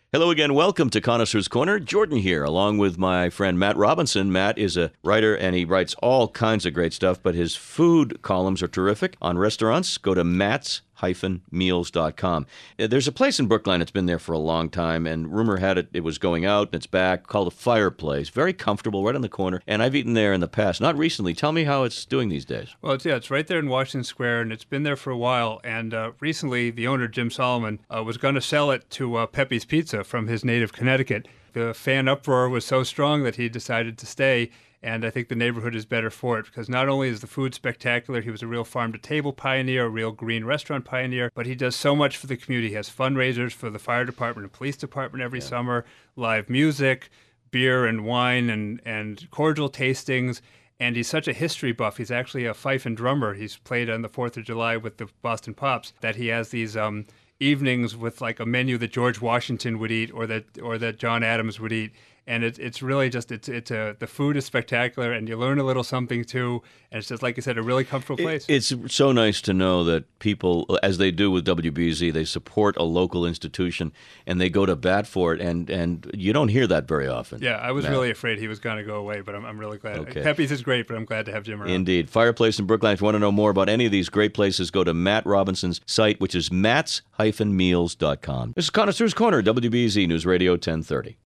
Hello again. Welcome to Connoisseur's Corner. Jordan here, along with my friend Matt Robinson. Matt is a writer, and he writes all kinds of great stuff, but his food columns are terrific. On restaurants, go to mats-meals.com. There's a place in Brookline that's been there for a long time, and rumor had it was going out, and it's back, called a Fireplace. Very comfortable, right on the corner, and I've eaten there in the past. Not recently. Tell me how it's doing these days. Well, it's right there in Washington Square, and it's been there for a while. And recently, the owner, Jim Solomon, was going to sell it to Pepe's Pizza from his native Connecticut. The fan uproar was so strong that he decided to stay, and I think the neighborhood is better for it because not only is the food spectacular, he was a real farm-to-table pioneer, a real green restaurant pioneer, but he does so much for the community. He has fundraisers for the fire department and police department every summer, live music, beer and wine, and cordial tastings. And he's such a history buff. He's actually a fife and drummer. He's played on the 4th of July with the Boston Pops, that he has these evenings with like a menu that George Washington would eat or that John Adams would eat. And it's really just the food is spectacular, and you learn a little something too. And it's just, like you said, a really comfortable place. It's so nice to know that people, as they do with WBZ, they support a local institution and they go to bat for it. And you don't hear that very often. Yeah, I was Matt. really afraid he was going to go away, but I'm really glad. Okay. Pepe's is great, but I'm glad to have Jim around. Indeed. Fireplace in Brookline. If you want to know more about any of these great places, go to Matt Robinson's site, which is mats-meals.com. This is Connoisseur's Corner, WBZ News Radio 1030.